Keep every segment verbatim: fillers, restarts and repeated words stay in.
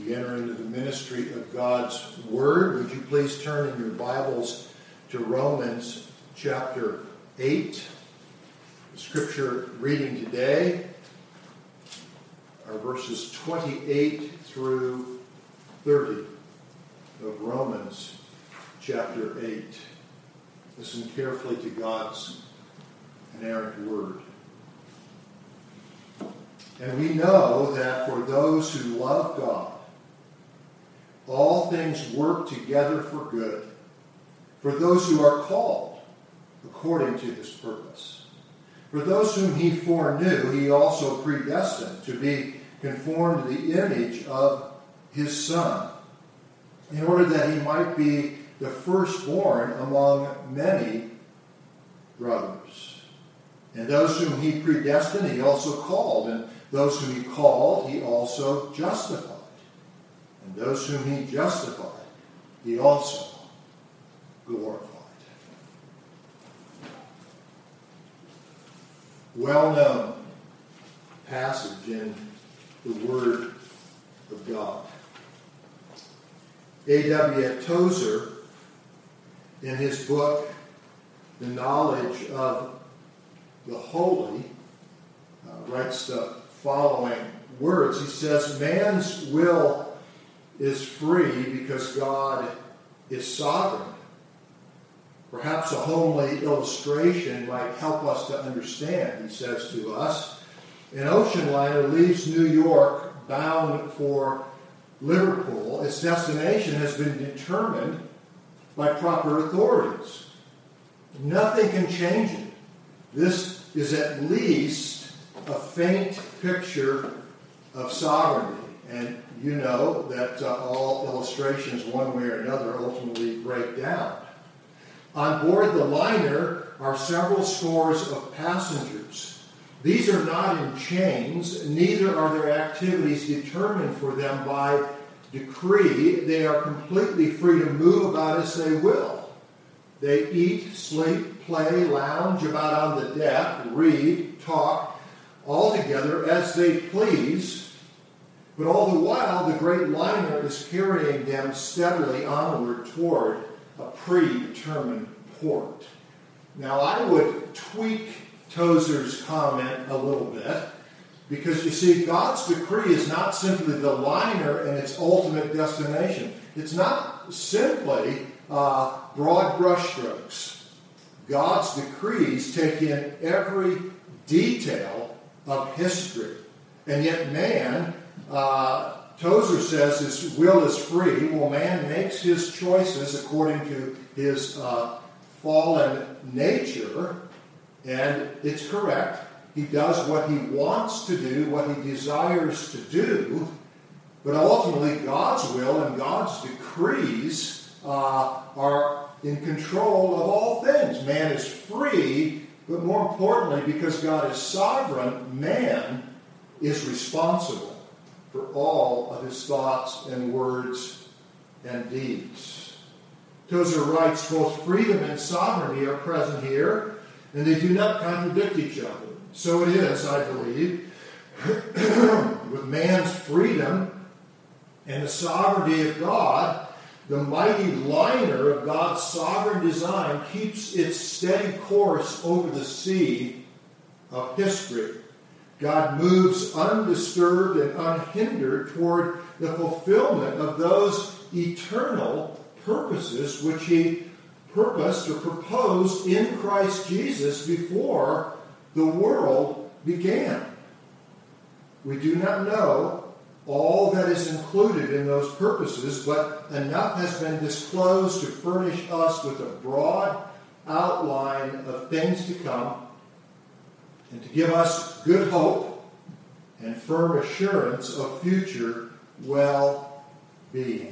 we enter into the ministry of God's Word, would you please turn in your Bibles to Romans chapter eight. The scripture reading today are verses twenty-eight through thirty of Romans chapter eight. Listen carefully to God's inerrant Word. And we know that for those who love God, all things work together for good, for those who are called according to his purpose. For those whom he foreknew, he also predestined to be conformed to the image of his Son, in order that he might be the firstborn among many brothers. And those whom he predestined, he also called, and those whom he called, he also justified. And those whom he justified, he also glorified. Well-known passage in the Word of God. A W Tozer, in his book, The Knowledge of the Holy, uh, writes the following words. He says, man's will is free because God is sovereign. Perhaps a homely illustration might help us to understand. He says to us, an ocean liner leaves New York bound for Liverpool. Its destination has been determined by proper authorities. Nothing can change it. This is at least a faint picture of sovereignty. And you know that uh, all illustrations, one way or another, ultimately break down. On board the liner are several scores of passengers. These are not in chains, neither are their activities determined for them by decree. They are completely free to move about as they will. They eat, sleep, play, lounge about on the deck, read, talk, all together as they please, but all the while the great liner is carrying them steadily onward toward a predetermined port. Now I would tweak Tozer's comment a little bit, because you see, God's decree is not simply the liner and its ultimate destination. It's not simply uh, broad brushstrokes. God's decrees take in every detail of history. And yet man, uh, Tozer says his will is free. Well, man makes his choices according to his uh, fallen nature, and it's correct. He does what he wants to do, what he desires to do, but ultimately God's will and God's decrees uh, are in control of all things. Man is free, but more importantly, because God is sovereign, man is responsible for all of his thoughts and words and deeds. Tozer writes, both freedom and sovereignty are present here, and they do not contradict each other. So it is, I believe, with man's freedom and the sovereignty of God. The mighty liner of God's sovereign design keeps its steady course over the sea of history. God moves undisturbed and unhindered toward the fulfillment of those eternal purposes which he purposed or proposed in Christ Jesus before the world began. We do not know all that is included in those purposes, but enough has been disclosed to furnish us with a broad outline of things to come and to give us good hope and firm assurance of future well-being.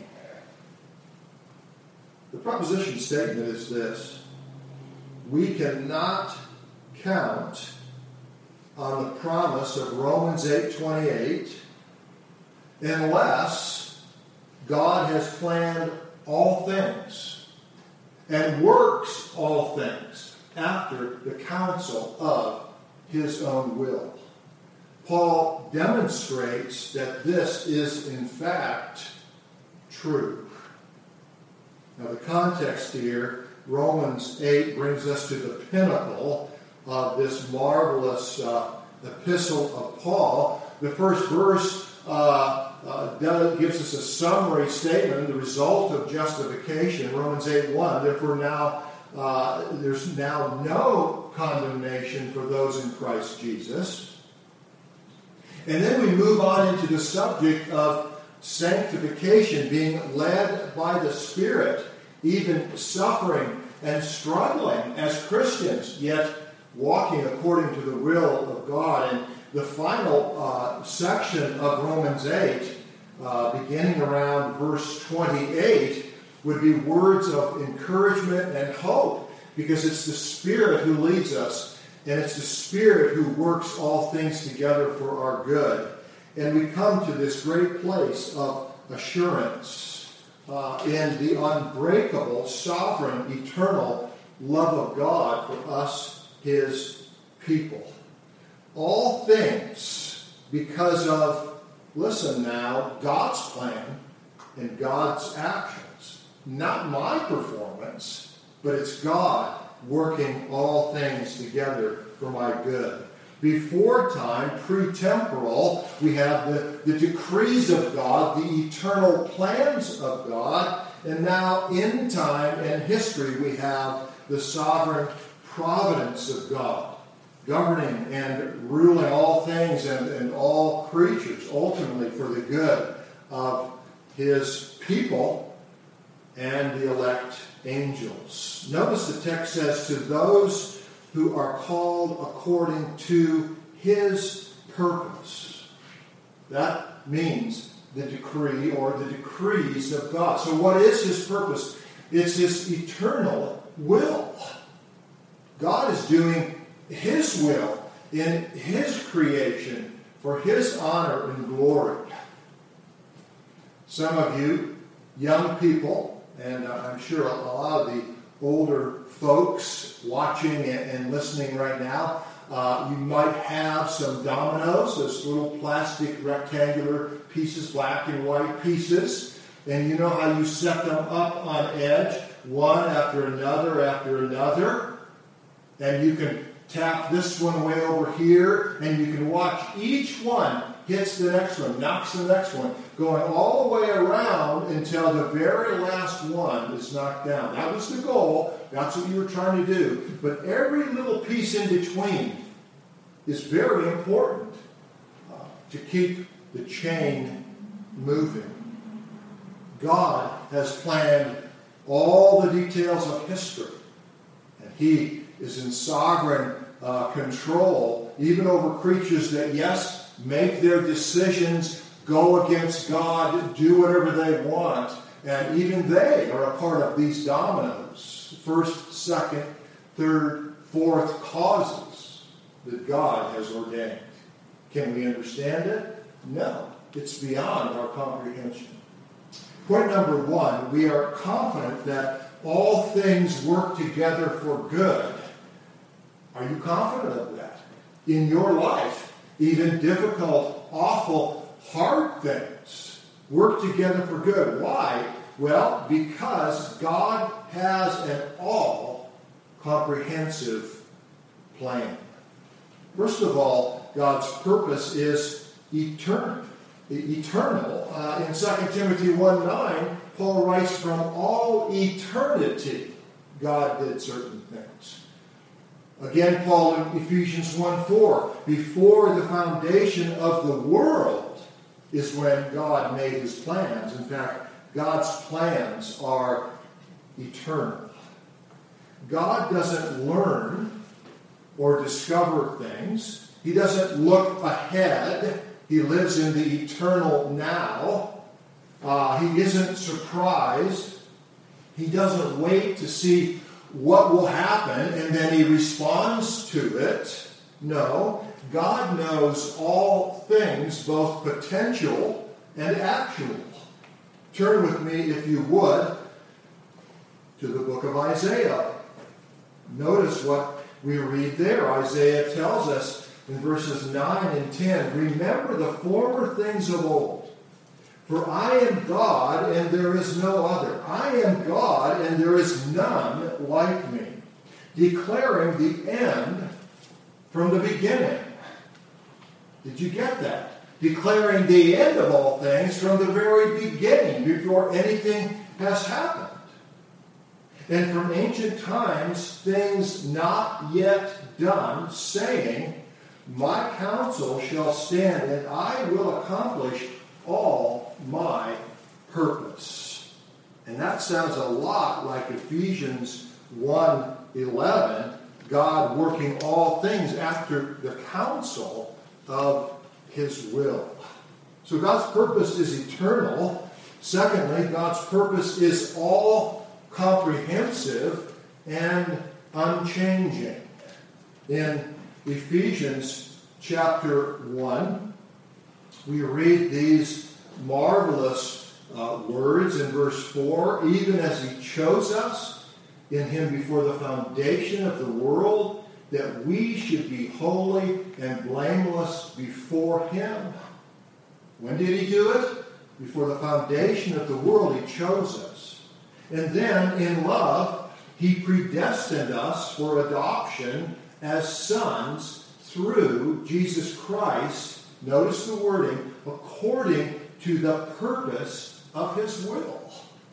The proposition statement is this: we cannot count on the promise of Romans eight twenty-eight unless God has planned all things and works all things after the counsel of his own will. Paul demonstrates that this is in fact true. Now the context here, Romans eight, brings us to the pinnacle of this marvelous uh, epistle of Paul. The first verse uh, uh, does, gives us a summary statement, the result of justification. Romans eight one, therefore now uh, there's now no condemnation for those in Christ Jesus. And then we move on into the subject of sanctification, being led by the Spirit, even suffering and struggling as Christians, yet walking according to the will of God. And the final uh, section of Romans eight, uh, beginning around verse twenty-eight, would be words of encouragement and hope, because it's the Spirit who leads us, and it's the Spirit who works all things together for our good. And we come to this great place of assurance uh, in the unbreakable, sovereign, eternal love of God for us, His people. All things because of, listen now, God's plan and God's actions. Not my performance, but it's God working all things together for my good. Before time, pre-temporal, we have the, the decrees of God, the eternal plans of God, and now in time and history we have the sovereign providence of God, governing and ruling all things and, and all creatures, ultimately for the good of His people and the elect angels. Notice the text says, to those who are called according to His purpose. That means the decree or the decrees of God. So what is His purpose? It's His eternal will. God is doing His will in His creation for His honor and glory. Some of you young people, and I'm sure a lot of the older folks watching and listening right now, uh, you might have some dominoes, those little plastic rectangular pieces, black and white pieces, and you know how you set them up on edge, one after another after another, and you can tap this one way over here, and you can watch each one hits the next one, knocks the next one, going all the way around until the very last one is knocked down. That was the goal. That's what you were trying to do. But every little piece in between is very important uh, to keep the chain moving. God has planned all the details of history, and He is in sovereign uh, control, even over creatures that, yes, make their decisions, go against God, do whatever they want, and even they are a part of these dominoes. First, second, third, fourth causes that God has ordained. Can we understand it? No. It's beyond our comprehension. Point number one, we are confident that all things work together for good. Are you confident of that? In your life, even difficult, awful, hard things work together for good. Why? Well, because God has an all-comprehensive plan. First of all, God's purpose is eternal. Eternal. Uh, in Second Timothy one nine, Paul writes, from all eternity, God did certain things. Again, Paul in Ephesians one four, before the foundation of the world is when God made His plans. In fact, God's plans are eternal. God doesn't learn or discover things. He doesn't look ahead. He lives in the eternal now. Uh, he isn't surprised. He doesn't wait to see what will happen and then He responds to it. No, God knows all things, both potential and actual. Turn with me, if you would, to the book of Isaiah. Notice what we read there. Isaiah tells us in verses nine and ten, remember the former things of old. For I am God, and there is no other. I am God, and there is none like me, declaring the end from the beginning. Did you get that? Declaring the end of all things from the very beginning, before anything has happened. And from ancient times, things not yet done, saying, my counsel shall stand, and I will accomplish all my purpose. And that sounds a lot like Ephesians one eleven, God working all things after the counsel of his will. So God's purpose is eternal. Secondly, God's purpose is all comprehensive and unchanging. In Ephesians chapter one, we read these marvelous uh, words in verse four, even as he chose us in him before the foundation of the world, that we should be holy and blameless before him. When did he do it? Before the foundation of the world, he chose us. And then, in love, he predestined us for adoption as sons through Jesus Christ. Notice the wording, according to the purpose of his will.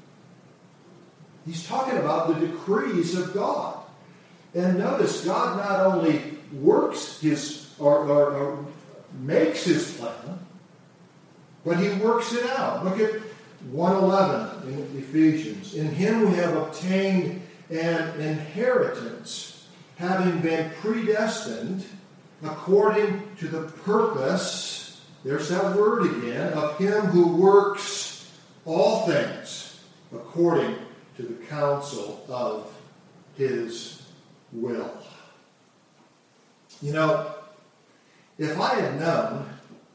He's talking about the decrees of God. And notice, God not only works his, or, or, or makes his plan, but he works it out. Look at one eleven in Ephesians. In him we have obtained an inheritance, having been predestined according to the purpose, there's that word again, of him who works all things according to the counsel of his will. You know, if I had known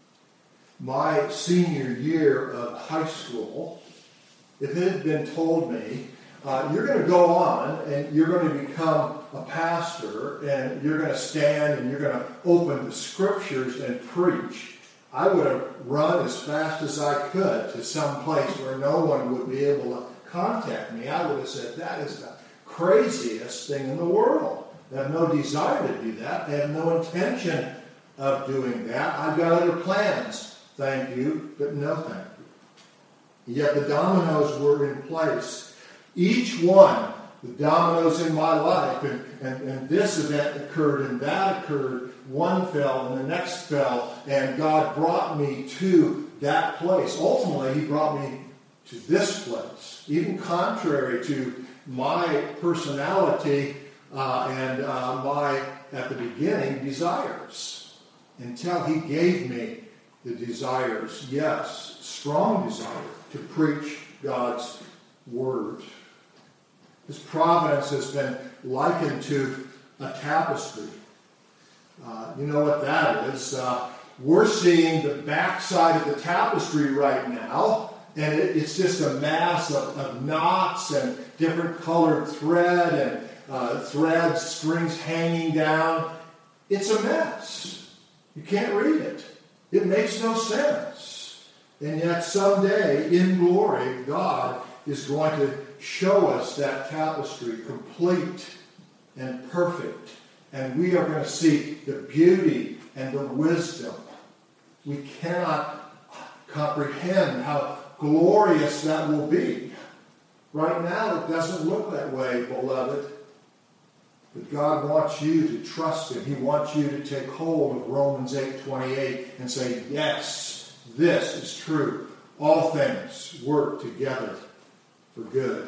my senior year of high school, if it had been told me, uh, you're going to go on and you're going to become a pastor and you're going to stand and you're going to open the scriptures and preach, I would have run as fast as I could to some place where no one would be able to contact me. I would have said, that is the craziest thing in the world. I have no desire to do that. I have no intention of doing that. I've got other plans. Thank you, but no thank you. Yet the dominoes were in place. Each one, the dominoes in my life, and, and, and this event occurred and that occurred, one fell and the next fell, and God brought me to that place. Ultimately, he brought me to this place, even contrary to my personality uh, and uh, my, at the beginning, desires, until he gave me the desires, yes, strong desire to preach God's word. His providence has been likened to a tapestry. Uh, you know what that is. Uh, we're seeing the backside of the tapestry right now, and it, it's just a mass of, of knots and different colored thread and uh, threads, strings hanging down. It's a mess. You can't read it. It makes no sense. And yet someday, in glory, God is going to show us that tapestry complete and perfect. And we are going to see the beauty and the wisdom. We cannot comprehend how glorious that will be. Right now, it doesn't look that way, beloved. But God wants you to trust him. He wants you to take hold of Romans eight twenty-eight and say, yes, this is true. All things work together for good.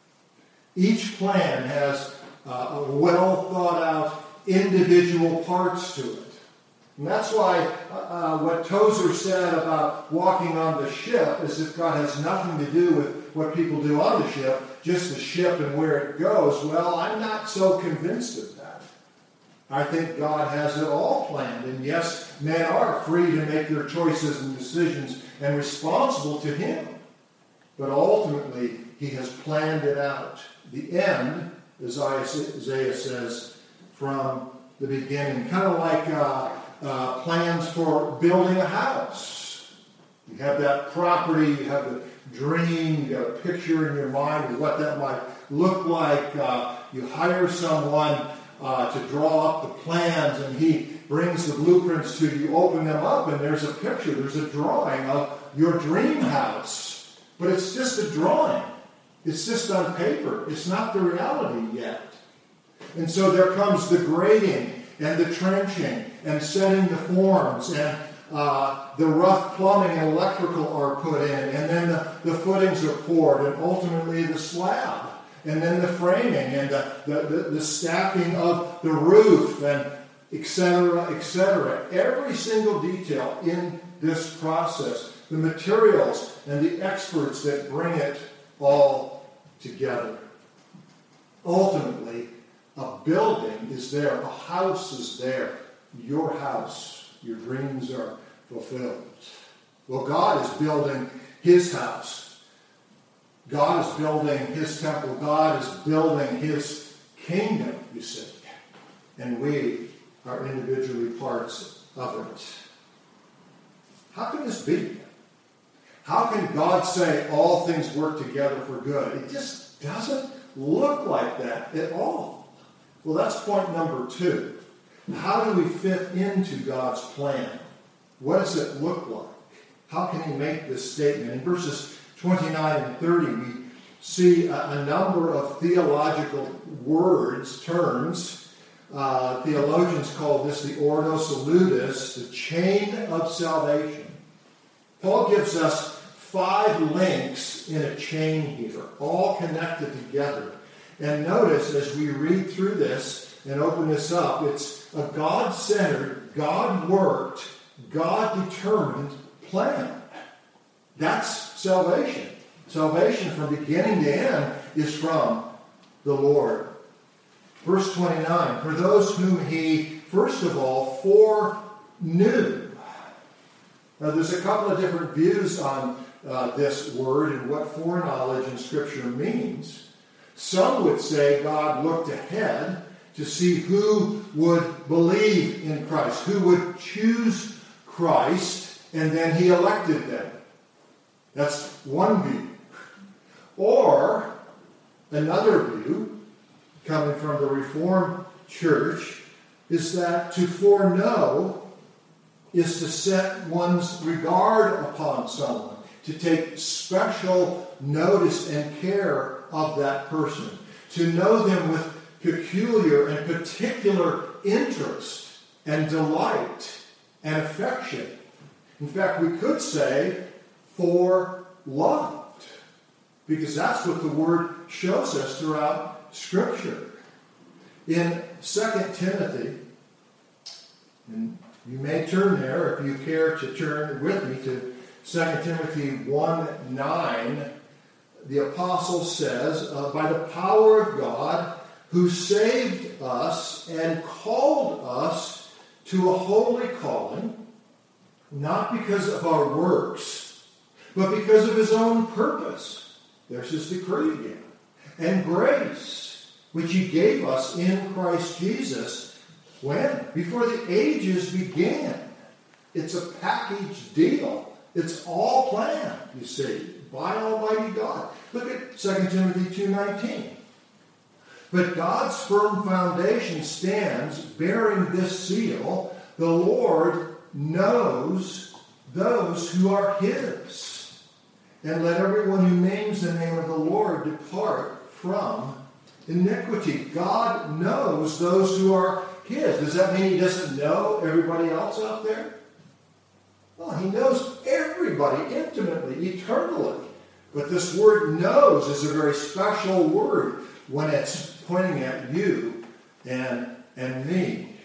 Each plan has uh, well thought out individual parts to it. And that's why uh, what Tozer said about walking on the ship is if God has nothing to do with what people do on the ship, just the ship and where it goes. Well, I'm not so convinced of that. I think God has it all planned. And yes, men are free to make their choices and decisions and responsible to him. But ultimately, he has planned it out. The end, as Isaiah says, from the beginning. Kind of like uh, uh, plans for building a house. You have that property, you have the dream, you got a picture in your mind of what that might look like. Uh, you hire someone uh, to draw up the plans, and he brings the blueprints to you, open them up, and there's a picture, there's a drawing of your dream house. But it's just a drawing. It's just on paper. It's not the reality yet. And so there comes the grading and the trenching and setting the forms, and uh, the rough plumbing and electrical are put in, and then the, the footings are poured, and ultimately the slab, and then the framing, and the, the, the, the stacking of the roof, and et cetera, et cetera. Every single detail in this process, the materials and the experts that bring it all together. Ultimately, a building is there, a house is there, your house, your dreams are fulfilled. Well, God is building his house. God is building his temple. God is building his kingdom, you see. And we are individually parts of it. How can this be? How can God say all things work together for good? It just doesn't look like that at all. Well, that's point number two. How do we fit into God's plan? What does it look like? How can he make this statement? In verses twenty-nine and thirty, we see a, a number of theological words, terms. Uh, theologians call this the Ordo Salutis, the chain of salvation. Paul gives us five links in a chain here, all connected together. And notice as we read through this and open this up, it's a God-centered, God-worked, God-determined plan. That's salvation. Salvation from beginning to end is from the Lord. Verse twenty-nine, for those whom he, first of all, foreknew. Now there's a couple of different views on uh, this word and what foreknowledge in Scripture means. Some would say God looked ahead to see who would believe in Christ, who would choose Christ, and then he elected them. That's one view. Or another view, coming from the Reformed Church, is that to foreknow is to set one's regard upon someone, to take special notice and care of that person, to know them with peculiar and particular interest and delight and affection. In fact, we could say foreloved, because that's what the word shows us throughout Scripture. In Second Timothy, and you may turn there if you care to turn with me to Second Timothy one nine, the apostle says, uh, by the power of God, who saved us and called us to a holy calling, not because of our works, but because of his own purpose. There's his decree again. And grace, which he gave us in Christ Jesus, when? Before the ages began. It's a package deal. It's all planned, you see, by Almighty God. Look at Second Timothy two nineteen. But God's firm foundation stands, bearing this seal, the Lord knows those who are his. And let everyone who names the name of the Lord depart from iniquity. God knows those who are his. Does that mean he doesn't know everybody else out there? Well, he knows everybody intimately, eternally. But this word knows is a very special word when it's pointing at you and, and me.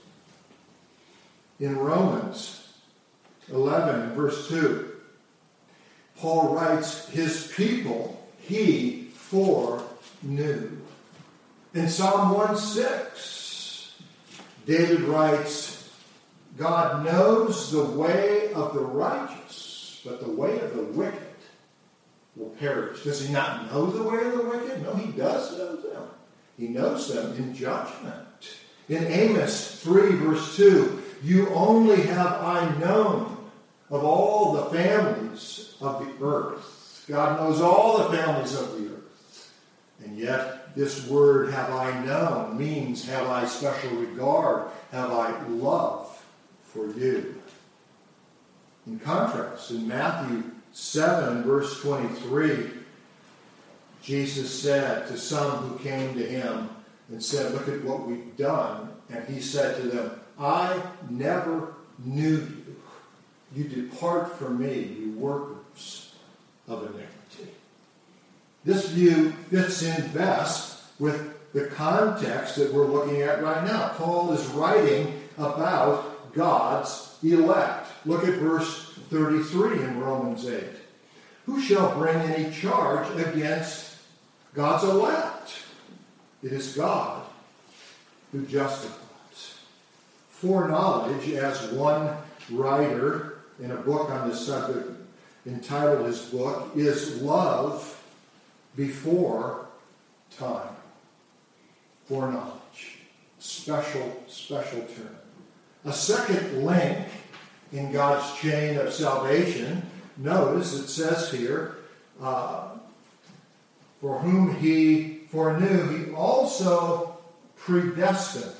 In Romans eleven, verse two, Paul writes, his people he foreknew. In Psalm one six, David writes, God knows the way of the righteous, but the way of the wicked will perish. Does he not know the way of the wicked? No, he does know them. He knows them in judgment. In Amos three, verse two, you only have I known of all the families of the earth. God knows all the families of the earth. And yet, this word, have I known, means have I special regard, have I love for you. In contrast, in Matthew seven, verse twenty-three, Jesus said to some who came to him and said, look at what we've done. And he said to them, I never knew you. You depart from me, you workers of iniquity. This view fits in best with the context that we're looking at right now. Paul is writing about God's elect. Look at verse thirty-three in Romans eight. Who shall bring any charge against God's elect? It is God who justifies. Foreknowledge, as one writer in a book on this subject entitled his book, is love before time. Foreknowledge. Special, special term. A second link in God's chain of salvation, notice it says here, uh, for whom he foreknew, he also predestined.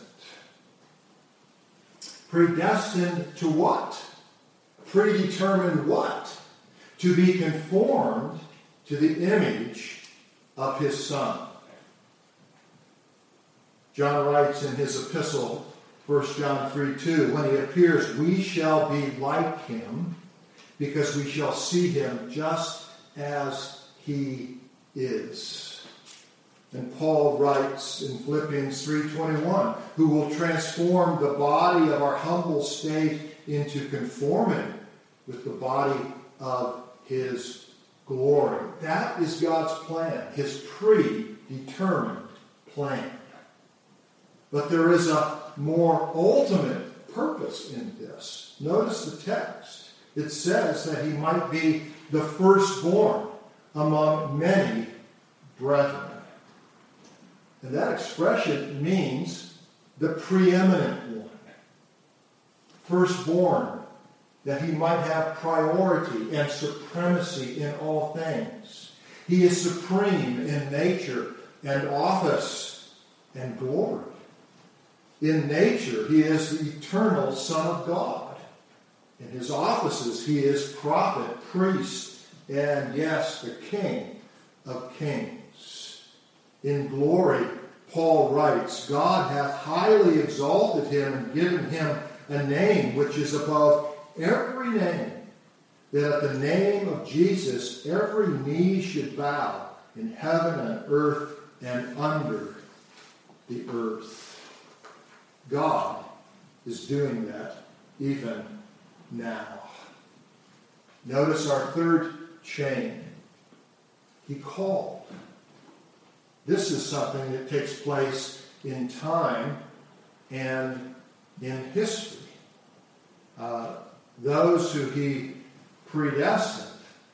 Predestined to what? Predetermined what? To be conformed to the image of his Son. John writes in his epistle, First John three two, when he appears, we shall be like him, because we shall see him just as he is. And Paul writes in Philippians three twenty-one, who will transform the body of our humble state into conformity with the body of his glory. That is God's plan, his predetermined plan. But there is a more ultimate purpose in this. Notice the text. It says that he might be the firstborn among many brethren. And that expression means the preeminent one. Firstborn, that he might have priority and supremacy in all things. He is supreme in nature and office and glory. In nature, he is the eternal Son of God. In his offices, he is prophet, priest, and yes, the King of kings. In glory, Paul writes, God hath highly exalted him and given him a name which is above every name, that at the name of Jesus every knee should bow in heaven and earth and under the earth. God is doing that even now. Notice our third chain. He called. This is something that takes place in time and in history. Uh, those who he predestined,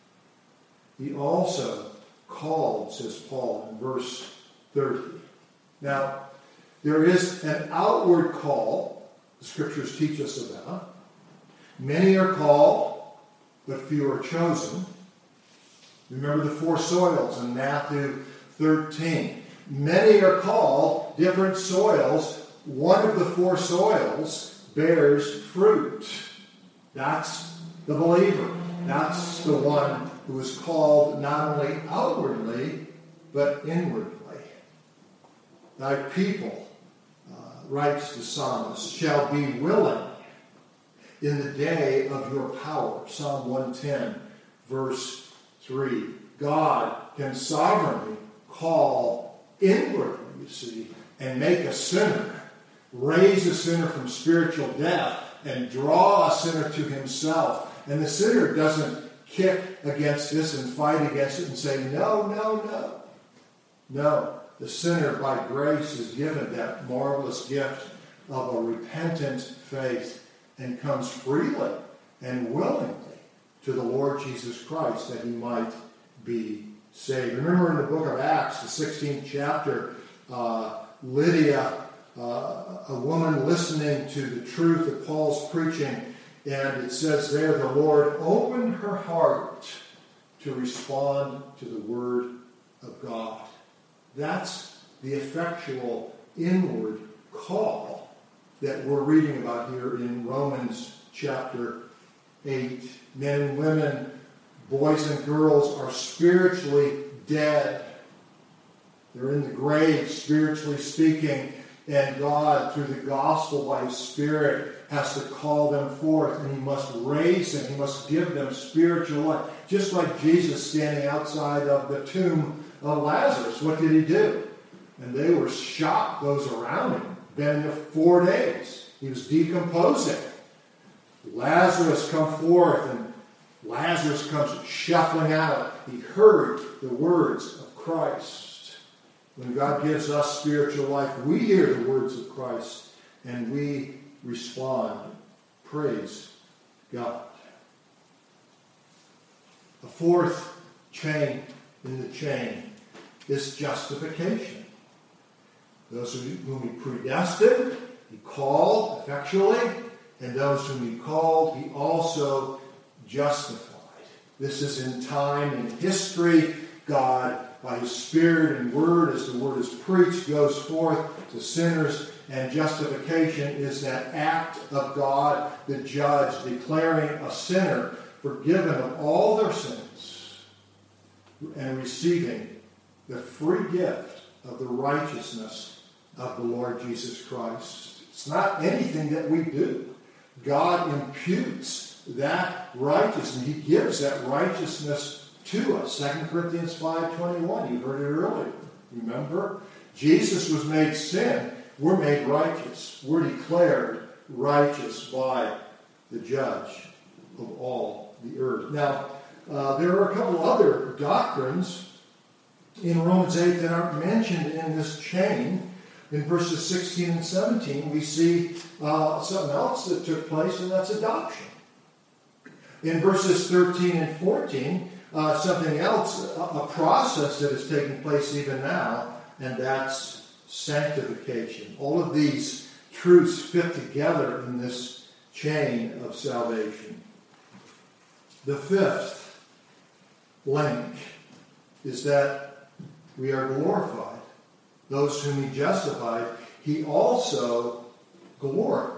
he also called, says Paul in verse thirty. Now, there is an outward call, the scriptures teach us about. Many are called, but few are chosen. Remember the four soils in Matthew thirteen. Many are called, different soils. One of the four soils bears fruit. That's the believer. That's the one who is called not only outwardly, but inwardly. Thy people, uh, writes the psalmist, shall be willing in the day of your power. Psalm one ten, verse three. God can sovereignly call inwardly, you see, and make a sinner, raise a sinner from spiritual death, and draw a sinner to himself. And the sinner doesn't kick against this and fight against it and say, no, no, no. No, the sinner by grace is given that marvelous gift of a repentant faith and comes freely and willingly to the Lord Jesus Christ that he might be saved. Remember in the book of Acts, the sixteenth chapter, uh, Lydia uh, a woman listening to the truth that Paul's preaching, and it says there, the Lord opened her heart to respond to the word of God. That's the effectual inward call that we're reading about here in Romans chapter eight. Men and women, boys and girls are spiritually dead. They're in the grave, spiritually speaking, and God, through the gospel by His Spirit, has to call them forth, and He must raise them. He must give them spiritual life. Just like Jesus standing outside of the tomb of Lazarus. What did He do? And they were shocked, those around Him. Been there four days. He was decomposing. Lazarus come forth, and Lazarus comes shuffling out. He heard the words of Christ. When God gives us spiritual life, we hear the words of Christ, and we respond. Praise God. A fourth chain in the chain is justification. Those whom He predestined, He called effectually, and those whom He called, He also justified. This is in time and history. God, by His Spirit and Word, as the Word is preached, goes forth to sinners, and justification is that act of God, the judge, declaring a sinner forgiven of all their sins and receiving the free gift of the righteousness of the Lord Jesus Christ. It's not anything that we do. God imputes that righteousness. He gives that righteousness to us. Second Corinthians five twenty-one. You heard it earlier. Remember? Jesus was made sin. We're made righteous. We're declared righteous by the judge of all the earth. Now, uh, there are a couple other doctrines in Romans eight that aren't mentioned in this chain. In verses sixteen and seventeen, we see uh, something else that took place, and that's adoption. In verses thirteen and fourteen, uh, something else, a, a process that is taking place even now, and that's sanctification. All of these truths fit together in this chain of salvation. The fifth link is that we are glorified. Those whom He justified, He also glorified.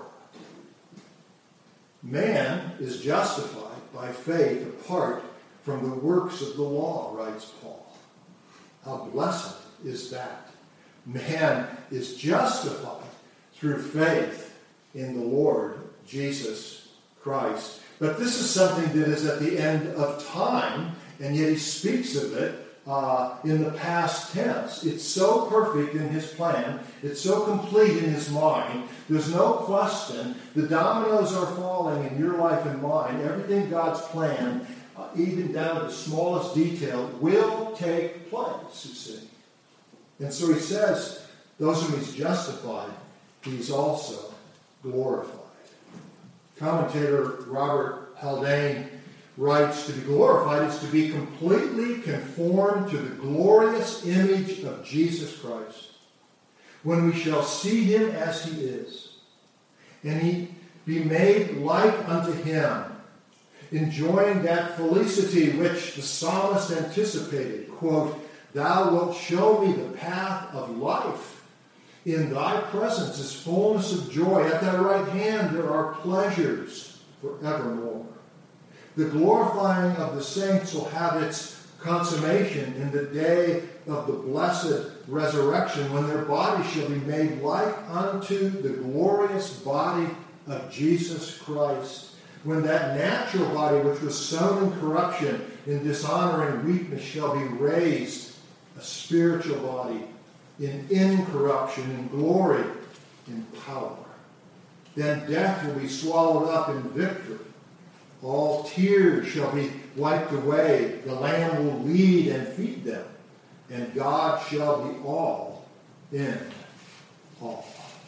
Man is justified by faith apart from the works of the law, writes Paul. How blessed is that? Man is justified through faith in the Lord Jesus Christ. But this is something that is at the end of time, and yet He speaks of it Uh, in the past tense. It's so perfect in His plan. It's so complete in His mind. There's no question. The dominoes are falling in your life and mine. Everything God's planned, uh, even down to the smallest detail, will take place, you see. And so He says, those whom He's justified, He's also glorified. Commentator Robert Haldane writes, to be glorified is to be completely conformed to the glorious image of Jesus Christ, when we shall see Him as He is, and He be made like unto Him, enjoying that felicity which the psalmist anticipated. Quote, Thou wilt show me the path of life. In Thy presence is fullness of joy. At Thy right hand there are pleasures forevermore. The glorifying of the saints will have its consummation in the day of the blessed resurrection, when their bodies shall be made like unto the glorious body of Jesus Christ. When that natural body which was sown in corruption, in dishonor and weakness, shall be raised, a spiritual body in incorruption, in glory, in power. Then death will be swallowed up in victory. All tears shall be wiped away. The Lamb will lead and feed them. And God shall be all in all.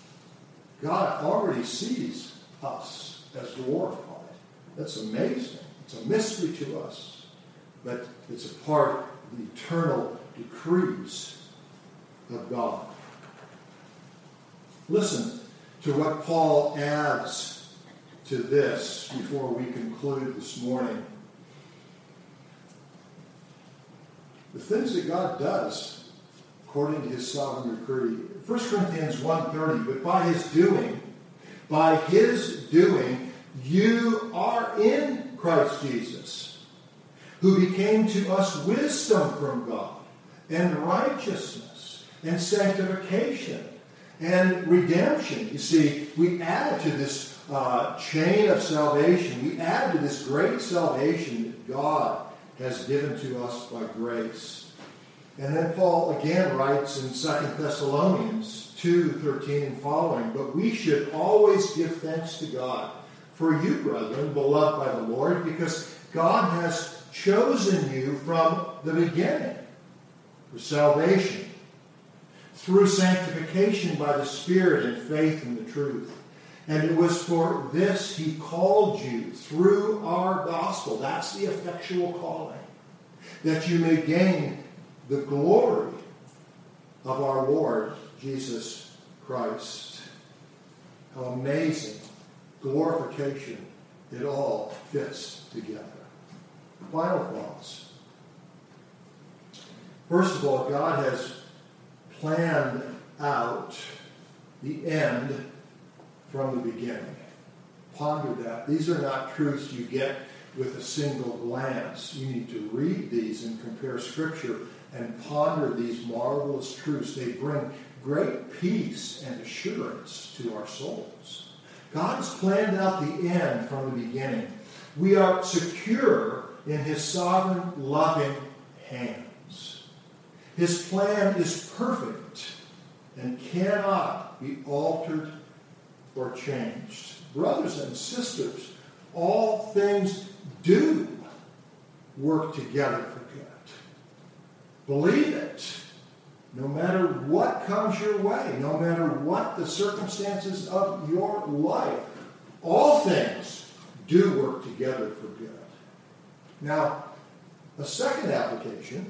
God already sees us as glorified. That's amazing. It's a mystery to us. But it's a part of the eternal decrees of God. Listen to what Paul adds to this before we conclude this morning. The things that God does according to his sovereign decree. First Corinthians one thirty, but by his doing, by his doing, you are in Christ Jesus, who became to us wisdom from God, and righteousness, and sanctification, and redemption. You see, we add to this uh, chain of salvation, we add to this great salvation that God has given to us by grace. And then Paul again writes in Second Thessalonians two thirteen and following, but we should always give thanks to God for you, brethren, beloved by the Lord, because God has chosen you from the beginning for salvation, through sanctification by the Spirit and faith in the truth. And it was for this he called you through our gospel. That's the effectual calling, that you may gain the glory of our Lord Jesus Christ. How amazing glorification, it all fits together. Final thoughts. First of all, God has planned out the end from the beginning. Ponder that. These are not truths you get with a single glance. You need to read these and compare Scripture and ponder these marvelous truths. They bring great peace and assurance to our souls. God has planned out the end from the beginning. We are secure in his sovereign, loving hands. His plan is perfect and cannot be altered or changed. Brothers and sisters, all things do work together for good. Believe it. No matter what comes your way, no matter what the circumstances of your life, all things do work together for good. Now, a second application.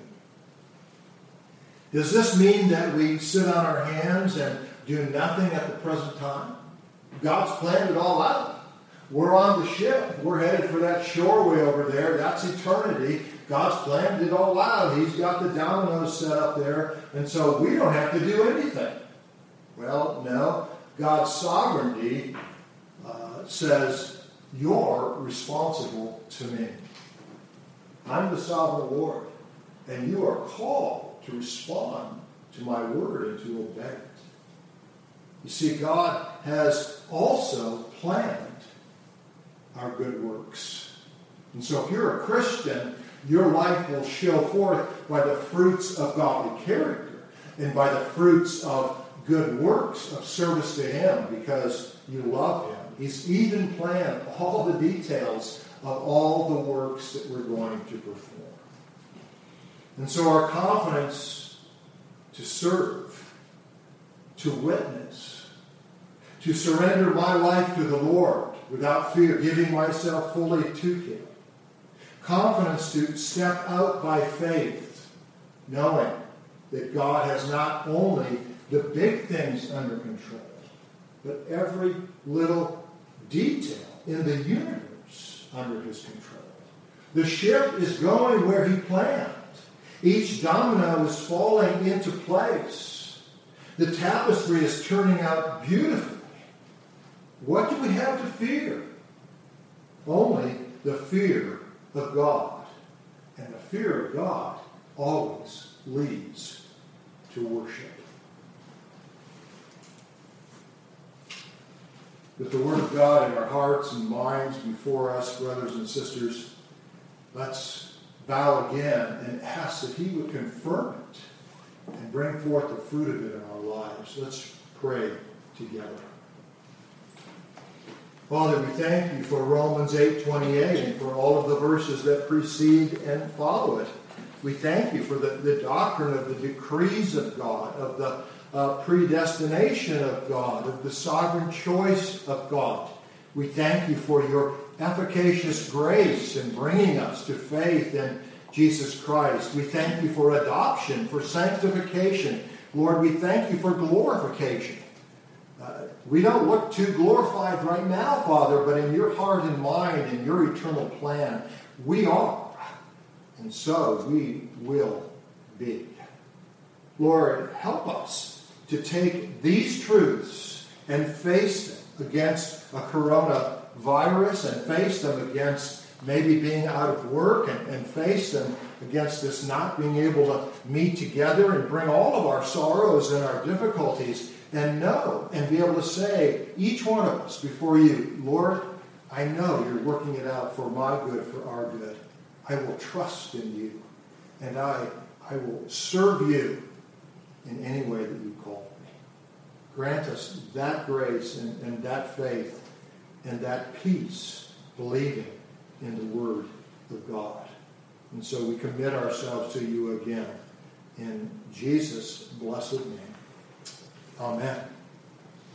Does this mean that we sit on our hands and do nothing at the present time? God's planned it all out. We're on the ship. We're headed for that shore way over there. That's eternity. God's planned it all out. He's got the dominoes set up there. And so we don't have to do anything. Well, no. God's sovereignty uh, says, you're responsible to me. I'm the sovereign Lord. And you are called to respond to my word and to obey it. You see, God has also planned our good works. And so if you're a Christian, your life will show forth by the fruits of godly character and by the fruits of good works of service to him because you love him. He's even planned all the details of all the works that we're going to perform. And so our confidence to serve, to witness, to surrender my life to the Lord without fear, giving myself fully to him. Confidence to step out by faith, knowing that God has not only the big things under control, but every little detail in the universe under his control. The ship is going where he planned. Each domino is falling into place. The tapestry is turning out beautifully. What do we have to fear? Only the fear of God. And the fear of God always leads to worship. With the Word of God in our hearts and minds before us, brothers and sisters, let's bow again and ask that he would confirm it and bring forth the fruit of it in our lives. Let's pray together. Father, we thank you for Romans eight twenty-eight and for all of the verses that precede and follow it. We thank you for the, the doctrine of the decrees of God, of the uh, predestination of God, of the sovereign choice of God. We thank you for your efficacious grace in bringing us to faith in Jesus Christ. We thank you for adoption, for sanctification. Lord, we thank you for glorification. Uh, we don't look too glorified right now, Father, but in your heart and mind, in your eternal plan, we are. And so we will be. Lord, help us to take these truths and face them against a coronavirus, and face them against maybe being out of work, and, and face them against this not being able to meet together, and bring all of our sorrows and our difficulties, and know and be able to say, each one of us before you, Lord, I know you're working it out for my good, for our good. I will trust in you, and I, I will serve you in any way that you call me. Grant us that grace and, and that faith and that peace, believing in the Word of God. And so we commit ourselves to you again. In Jesus' blessed name. Amen.